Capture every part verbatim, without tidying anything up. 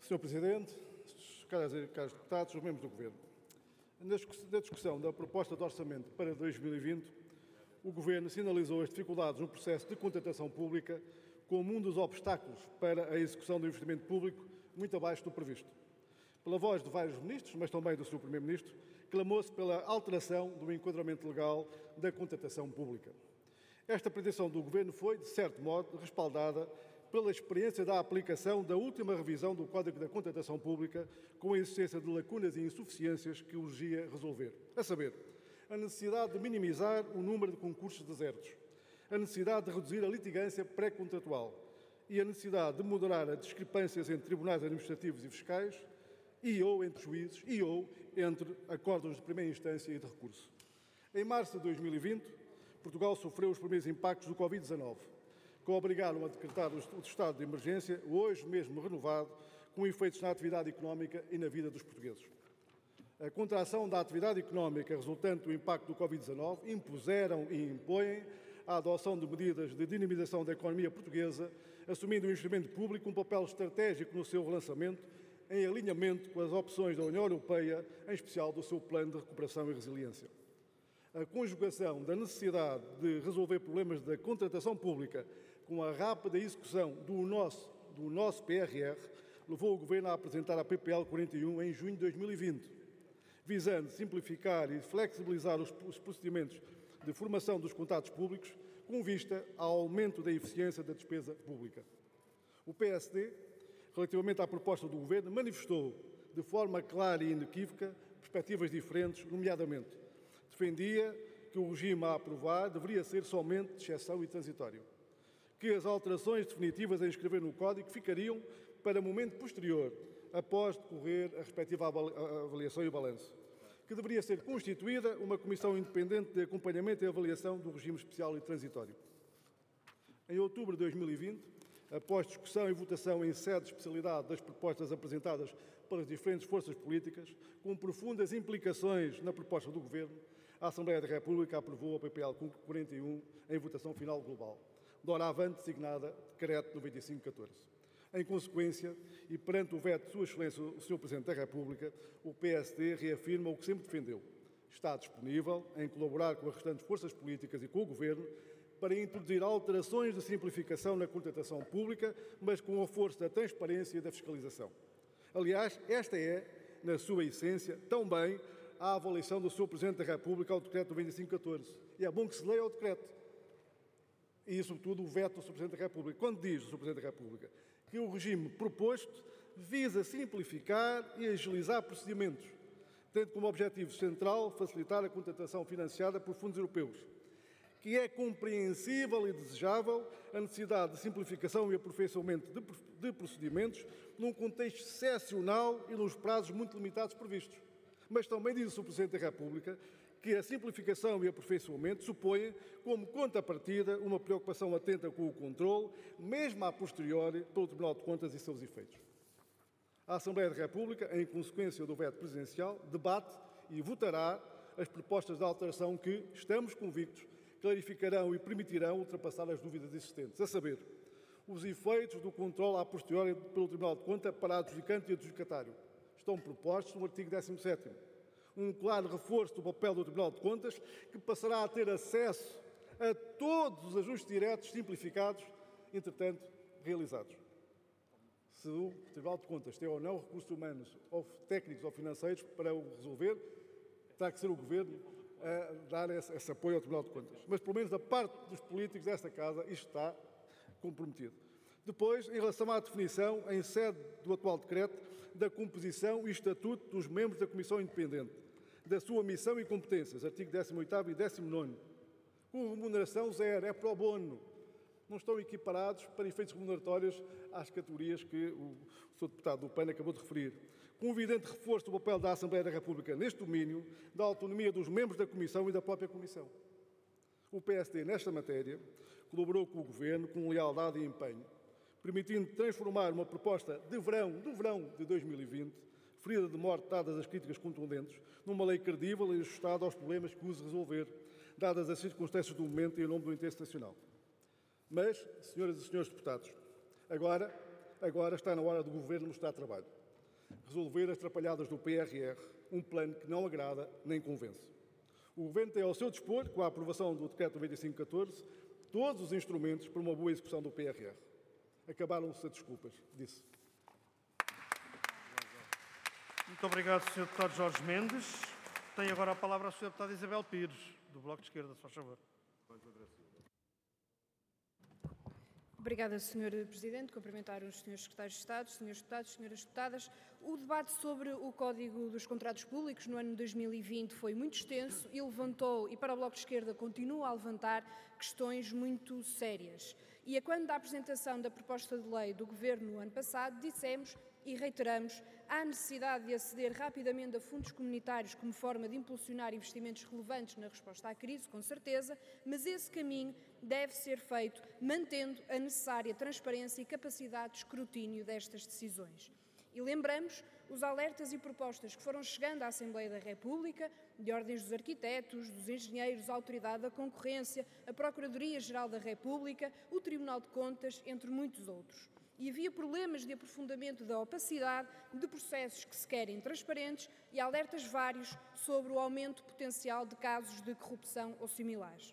senhor Presidente, caros deputados, os membros do Governo, na discussão da proposta de orçamento para dois mil e vinte, o Governo sinalizou as dificuldades no processo de contratação pública como um dos obstáculos para a execução do investimento público muito abaixo do previsto. Pela voz de vários ministros, mas também do seu Primeiro-Ministro, clamou-se pela alteração do enquadramento legal da contratação pública. Esta pretensão do Governo foi, de certo modo, respaldada pela experiência da aplicação da última revisão do Código da Contratação Pública, com a existência de lacunas e insuficiências que urgia resolver. A saber, a necessidade de minimizar o número de concursos desertos, a necessidade de reduzir a litigância pré-contratual e a necessidade de moderar as discrepâncias entre tribunais administrativos e fiscais e ou entre juízes e ou entre acordos de primeira instância e de recurso. Em março de dois mil e vinte, Portugal sofreu os primeiros impactos do Covid dezenove, que obrigaram a decretar o estado de emergência, hoje mesmo renovado, com efeitos na atividade económica e na vida dos portugueses. A contração da atividade económica resultante do impacto do Covid dezenove impuseram e impõem a adoção de medidas de dinamização da economia portuguesa, assumindo o investimento público um papel estratégico no seu relançamento, em alinhamento com as opções da União Europeia, em especial do seu Plano de Recuperação e Resiliência. A conjugação da necessidade de resolver problemas da contratação pública com a rápida execução do nosso, do nosso P R R levou o Governo a apresentar a P P L quarenta e um em junho de dois mil e vinte, visando simplificar e flexibilizar os procedimentos de formação dos contratos públicos com vista ao aumento da eficiência da despesa pública. O P S D, relativamente à proposta do Governo, manifestou de forma clara e inequívoca perspectivas diferentes, nomeadamente defendia que o regime a aprovar deveria ser somente de exceção e transitório, que as alterações definitivas a inscrever no Código ficariam para momento posterior, após decorrer a respectiva avaliação e o balanço, que deveria ser constituída uma comissão independente de acompanhamento e avaliação do regime especial e transitório. Em outubro de dois mil e vinte, após discussão e votação em sede de especialidade das propostas apresentadas pelas diferentes forças políticas, com profundas implicações na proposta do Governo, a Assembleia da República aprovou a P P L quarenta e um em votação final global, doravante designada Decreto noventa e cinco catorze. Em consequência, e perante o veto de Sua Excelência, o senhor Presidente da República, o P S D reafirma o que sempre defendeu. Está disponível em colaborar com as restantes forças políticas e com o Governo para introduzir alterações de simplificação na contratação pública, mas com o reforço da transparência e da fiscalização. Aliás, esta é, na sua essência, também a avaliação do senhor Presidente da República ao Decreto noventa e cinco catorze. E é bom que se leia o decreto. E, sobretudo, o veto do senhor Presidente da República. Quando diz o senhor Presidente da República que o regime proposto visa simplificar e agilizar procedimentos, tendo como objetivo central facilitar a contratação financiada por fundos europeus, que é compreensível e desejável a necessidade de simplificação e aperfeiçoamento de procedimentos num contexto excepcional e nos prazos muito limitados previstos. Mas também diz o senhor Presidente da República que a simplificação e aperfeiçoamento supõem, como contrapartida, uma preocupação atenta com o controle, mesmo a posteriori, pelo Tribunal de Contas e seus efeitos. A Assembleia da República, em consequência do veto presidencial, debate e votará as propostas de alteração que, estamos convictos, clarificarão e permitirão ultrapassar as dúvidas existentes, a saber, os efeitos do controle a posteriori pelo Tribunal de Contas para adjudicante e adjudicatário. Estão propostos no artigo décimo sétimo. Um claro reforço do papel do Tribunal de Contas, que passará a ter acesso a todos os ajustes diretos simplificados, entretanto, realizados. Se o Tribunal de Contas tem ou não recursos humanos, ou técnicos ou financeiros para o resolver, terá que ser o Governo a dar esse, esse apoio ao Tribunal de Contas. Mas, pelo menos, da parte dos políticos desta Casa, isto está comprometido. Depois, em relação à definição, em sede do atual decreto, da composição e estatuto dos membros da Comissão Independente, da sua missão e competências, artigo décimo oitavo e décimo nono, com remuneração zero, é pro bono. Não estão equiparados para efeitos remuneratórios às categorias que o senhor Deputado do P A N acabou de referir. Com um evidente reforço do papel da Assembleia da República neste domínio, da autonomia dos membros da Comissão e da própria Comissão. O P S D, nesta matéria, colaborou com o Governo com lealdade e empenho, permitindo transformar uma proposta de verão, do verão de dois mil e vinte, ferida de morte dadas as críticas contundentes, numa lei credível e ajustada aos problemas que use resolver, dadas as circunstâncias do momento e em nome do interesse nacional. Mas, senhoras e senhores deputados, agora agora está na hora do Governo mostrar trabalho. Resolver as atrapalhadas do P R R, um plano que não agrada nem convence. O Governo tem ao seu dispor, com a aprovação do Decreto noventa e cinco catorze, todos os instrumentos para uma boa execução do P R R. Acabaram-se as desculpas, disse. Muito obrigado, senhor Deputado Jorge Mendes. Tem agora a palavra a senhora Deputada Isabel Pires, do Bloco de Esquerda, se faz favor. Obrigada, senhor Presidente. Cumprimentar os senhores Secretários de Estado, senhores Deputados, senhoras Deputadas. O debate sobre o Código dos Contratos Públicos no ano dois mil e vinte foi muito extenso e levantou, e para o Bloco de Esquerda continua a levantar, questões muito sérias. E a quando da apresentação da proposta de lei do Governo no ano passado, dissemos e reiteramos a necessidade de aceder rapidamente a fundos comunitários como forma de impulsionar investimentos relevantes na resposta à crise, com certeza, mas esse caminho deve ser feito mantendo a necessária transparência e capacidade de escrutínio destas decisões. E lembramos os alertas e propostas que foram chegando à Assembleia da República, de ordens dos arquitetos, dos engenheiros, a Autoridade da Concorrência, a Procuradoria-Geral da República, o Tribunal de Contas, entre muitos outros. E havia problemas de aprofundamento da opacidade de processos que se querem transparentes e alertas vários sobre o aumento potencial de casos de corrupção ou similares.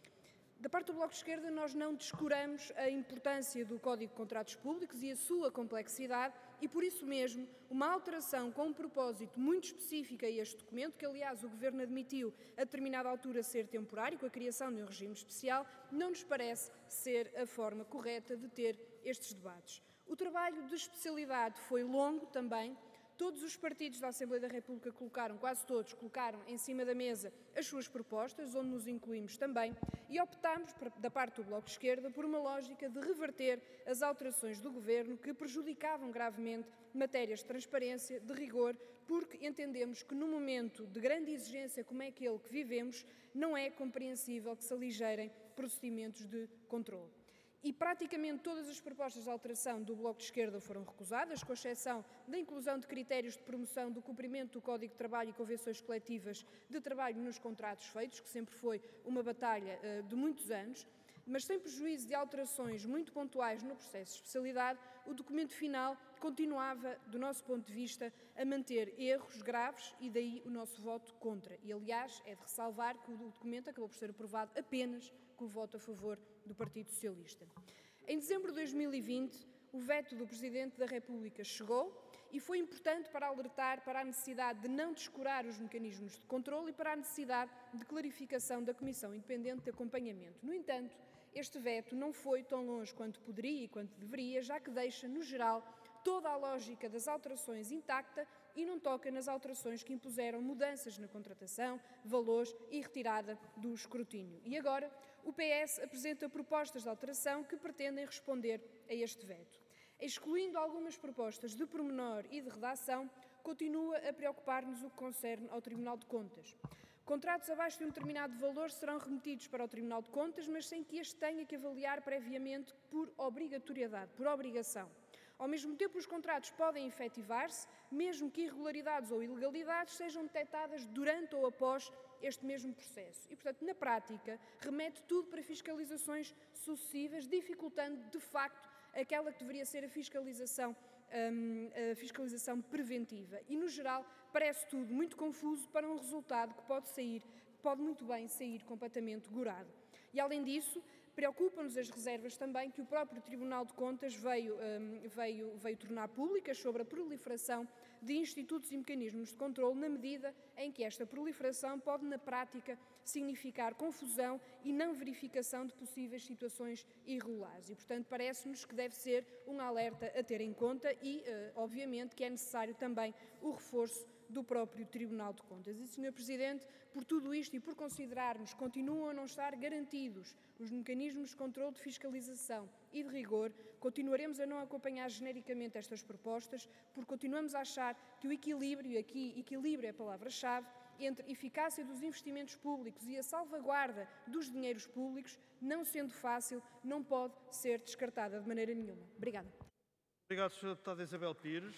Da parte do Bloco de Esquerda, nós não descuramos a importância do Código de Contratos Públicos e a sua complexidade e, por isso mesmo, uma alteração com um propósito muito específico a este documento, que, aliás, o Governo admitiu a determinada altura ser temporário, com a criação de um regime especial, não nos parece ser a forma correta de ter estes debates. O trabalho de especialidade foi longo também. Todos os partidos da Assembleia da República colocaram, quase todos, colocaram em cima da mesa as suas propostas, onde nos incluímos também, e optámos, da parte do Bloco de Esquerda, por uma lógica de reverter as alterações do Governo que prejudicavam gravemente matérias de transparência, de rigor, porque entendemos que num momento de grande exigência como é aquele que vivemos, não é compreensível que se aligerem procedimentos de controle. E praticamente todas as propostas de alteração do Bloco de Esquerda foram recusadas, com exceção da inclusão de critérios de promoção do cumprimento do Código de Trabalho e convenções coletivas de trabalho nos contratos feitos, que sempre foi uma batalha uh, de muitos anos, mas sem prejuízo de alterações muito pontuais no processo de especialidade, o documento final continuava, do nosso ponto de vista, a manter erros graves e daí o nosso voto contra. E, aliás, é de ressalvar que o documento acabou por ser aprovado apenas com o voto a favor do Partido Socialista. Em dezembro de dois mil e vinte, o veto do Presidente da República chegou e foi importante para alertar para a necessidade de não descurar os mecanismos de controle e para a necessidade de clarificação da Comissão Independente de Acompanhamento. No entanto, este veto não foi tão longe quanto poderia e quanto deveria, já que deixa, no geral, toda a lógica das alterações intacta e não toca nas alterações que impuseram mudanças na contratação, valores e retirada do escrutínio. E agora, o P S apresenta propostas de alteração que pretendem responder a este veto. Excluindo algumas propostas de pormenor e de redação, continua a preocupar-nos o que concerne ao Tribunal de Contas. Contratos abaixo de um determinado valor serão remetidos para o Tribunal de Contas, mas sem que este tenha que avaliar previamente por obrigatoriedade, por obrigação. Ao mesmo tempo, os contratos podem efetivar-se, mesmo que irregularidades ou ilegalidades sejam detectadas durante ou após este mesmo processo. E, portanto, na prática, remete tudo para fiscalizações sucessivas, dificultando, de facto, aquela que deveria ser a fiscalização, hum, a fiscalização preventiva. E, no geral, parece tudo muito confuso para um resultado que pode sair, pode muito bem sair completamente gorado. E, além disso, preocupam-nos as reservas também que o próprio Tribunal de Contas veio, um, veio, veio tornar públicas sobre a proliferação de institutos e mecanismos de controle, na medida em que esta proliferação pode, na prática, significar confusão e não verificação de possíveis situações irregulares. E, portanto, parece-nos que deve ser um alerta a ter em conta e, uh, obviamente, que é necessário também o reforço do próprio Tribunal de Contas. E, senhor Presidente, por tudo isto e por considerarmos que continuam a não estar garantidos os mecanismos de controle de fiscalização e de rigor, continuaremos a não acompanhar genericamente estas propostas, porque continuamos a achar que o equilíbrio, e aqui equilíbrio é a palavra-chave, entre eficácia dos investimentos públicos e a salvaguarda dos dinheiros públicos, não sendo fácil, não pode ser descartada de maneira nenhuma. Obrigada. Obrigado, senhora Deputada Isabel Pires.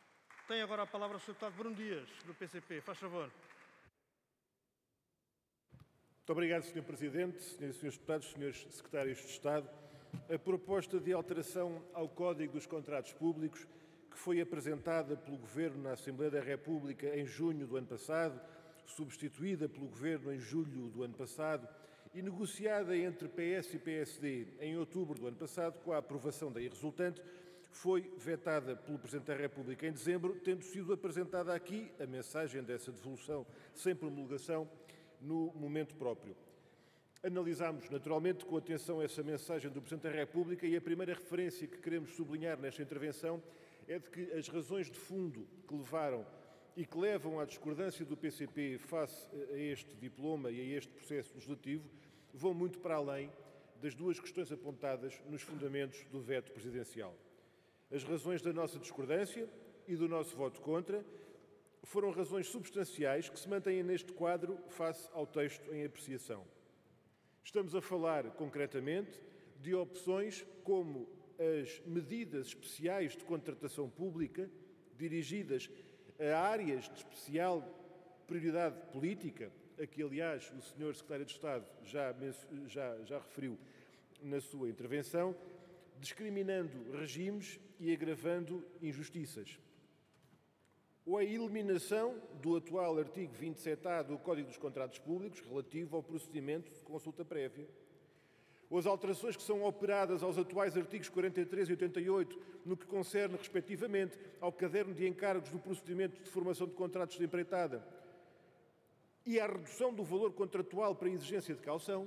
Tem agora a palavra o senhor Deputado Bruno Dias, do P C P. Faz favor. Muito obrigado, senhor Presidente, senhoras e senhores deputados, senhores secretários de Estado. a proposta de alteração ao Código dos Contratos Públicos que foi apresentada pelo Governo na Assembleia da República em junho do ano passado, substituída pelo Governo em julho do ano passado e negociada entre P S e P S D em outubro do ano passado, com a aprovação daí resultante, foi vetada pelo Presidente da República em dezembro, tendo sido apresentada aqui a mensagem dessa devolução sem promulgação no momento próprio. Analisámos naturalmente com atenção essa mensagem do Presidente da República e a primeira referência que queremos sublinhar nesta intervenção é de que as razões de fundo que levaram e que levam à discordância do P C P face a este diploma e a este processo legislativo vão muito para além das duas questões apontadas nos fundamentos do veto presidencial. As razões da nossa discordância e do nosso voto contra foram razões substanciais que se mantêm neste quadro face ao texto em apreciação. Estamos a falar, concretamente, de opções como as medidas especiais de contratação pública dirigidas a áreas de especial prioridade política, a que, aliás, o senhor Secretário de Estado já, já, já referiu na sua intervenção, discriminando regimes e agravando injustiças. Ou a eliminação do atual artigo vinte e sete A do Código dos Contratos Públicos, relativo ao procedimento de consulta prévia. Ou as alterações que são operadas aos atuais artigos quarenta e três e oitenta e oito, no que concerne, respectivamente, ao caderno de encargos do procedimento de formação de contratos de empreitada e à redução do valor contratual para exigência de caução,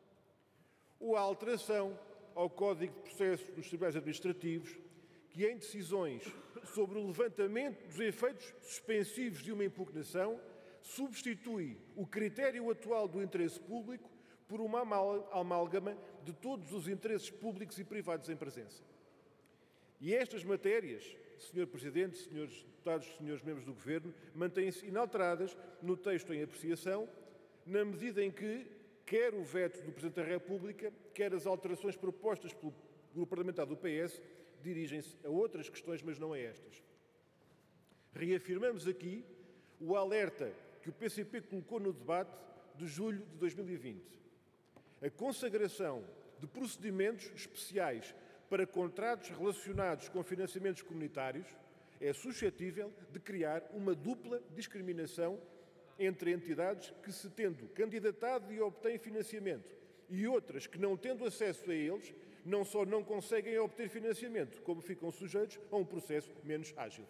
ou a alteração ao Código de Processo dos Tribunais Administrativos, que em decisões sobre o levantamento dos efeitos suspensivos de uma impugnação substitui o critério atual do interesse público por uma amálgama de todos os interesses públicos e privados em presença. E estas matérias, senhor Presidente, senhores deputados, senhores membros do Governo, mantêm-se inalteradas no texto em apreciação, na medida em que, quer o veto do Presidente da República, quer as alterações propostas pelo Grupo Parlamentar do P S, dirigem-se a outras questões, mas não a estas. Reafirmamos aqui o alerta que o P C P colocou no debate de julho de dois mil e vinte. A consagração de procedimentos especiais para contratos relacionados com financiamentos comunitários é suscetível de criar uma dupla discriminação entre entidades que, se tendo candidatado e obtêm financiamento, e outras que, não tendo acesso a eles, não só não conseguem obter financiamento, como ficam sujeitos a um processo menos ágil.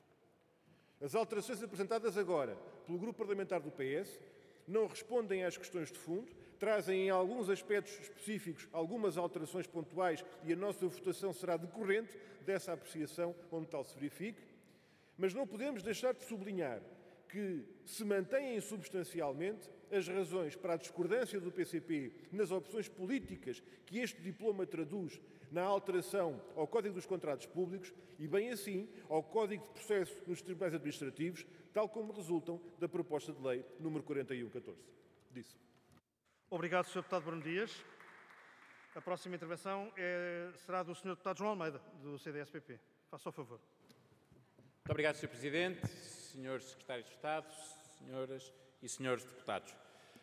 As alterações apresentadas agora pelo Grupo Parlamentar do P S não respondem às questões de fundo, trazem em alguns aspectos específicos algumas alterações pontuais e a nossa votação será decorrente dessa apreciação onde tal se verifique, mas não podemos deixar de sublinhar que se mantêm substancialmente as razões para a discordância do P C P nas opções políticas que este diploma traduz na alteração ao Código dos Contratos Públicos e, bem assim, ao Código de Processo nos Tribunais Administrativos, tal como resultam da proposta de lei número quarenta e um catorze. Disse. Obrigado, senhor Deputado Bruno Dias. A próxima intervenção é, será do senhor Deputado João Almeida, do C D S P P. Faça o favor. Muito obrigado, senhor Presidente, senhores Secretários de Estado, senhoras e senhores deputados.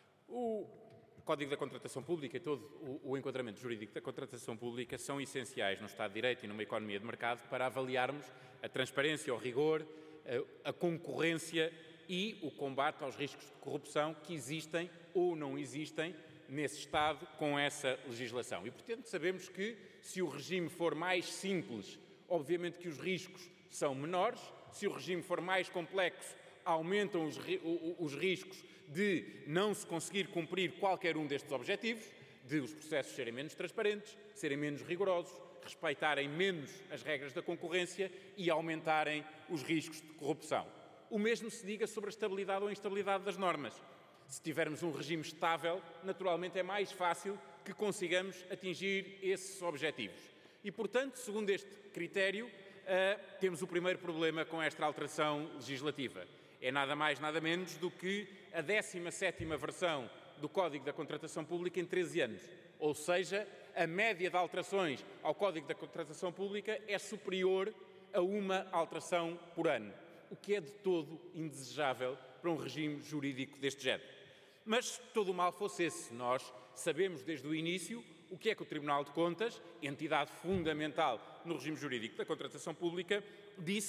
O Código da Contratação Pública e todo o, o enquadramento jurídico da contratação pública são essenciais no Estado de Direito e numa economia de mercado para avaliarmos a transparência, o rigor, a, a concorrência e o combate aos riscos de corrupção que existem ou não existem nesse Estado com essa legislação. E, portanto, sabemos que, se o regime for mais simples, obviamente que os riscos são menores. Se o regime for mais complexo, aumentam os, os riscos de não se conseguir cumprir qualquer um destes objetivos, de os processos serem menos transparentes, serem menos rigorosos, respeitarem menos as regras da concorrência e aumentarem os riscos de corrupção. O mesmo se diga sobre a estabilidade ou instabilidade das normas. Se tivermos um regime estável, naturalmente é mais fácil que consigamos atingir esses objetivos. E, portanto, segundo este critério, uh, temos o primeiro problema com esta alteração legislativa. É nada mais, nada menos do que a décima sétima versão do Código da Contratação Pública em treze anos. Ou seja, a média de alterações ao Código da Contratação Pública é superior a uma alteração por ano, o que é de todo indesejável para um regime jurídico deste género. Mas todo o mal fosse esse. Nós sabemos desde o início o que é que o Tribunal de Contas, entidade fundamental no regime jurídico da contratação pública, disse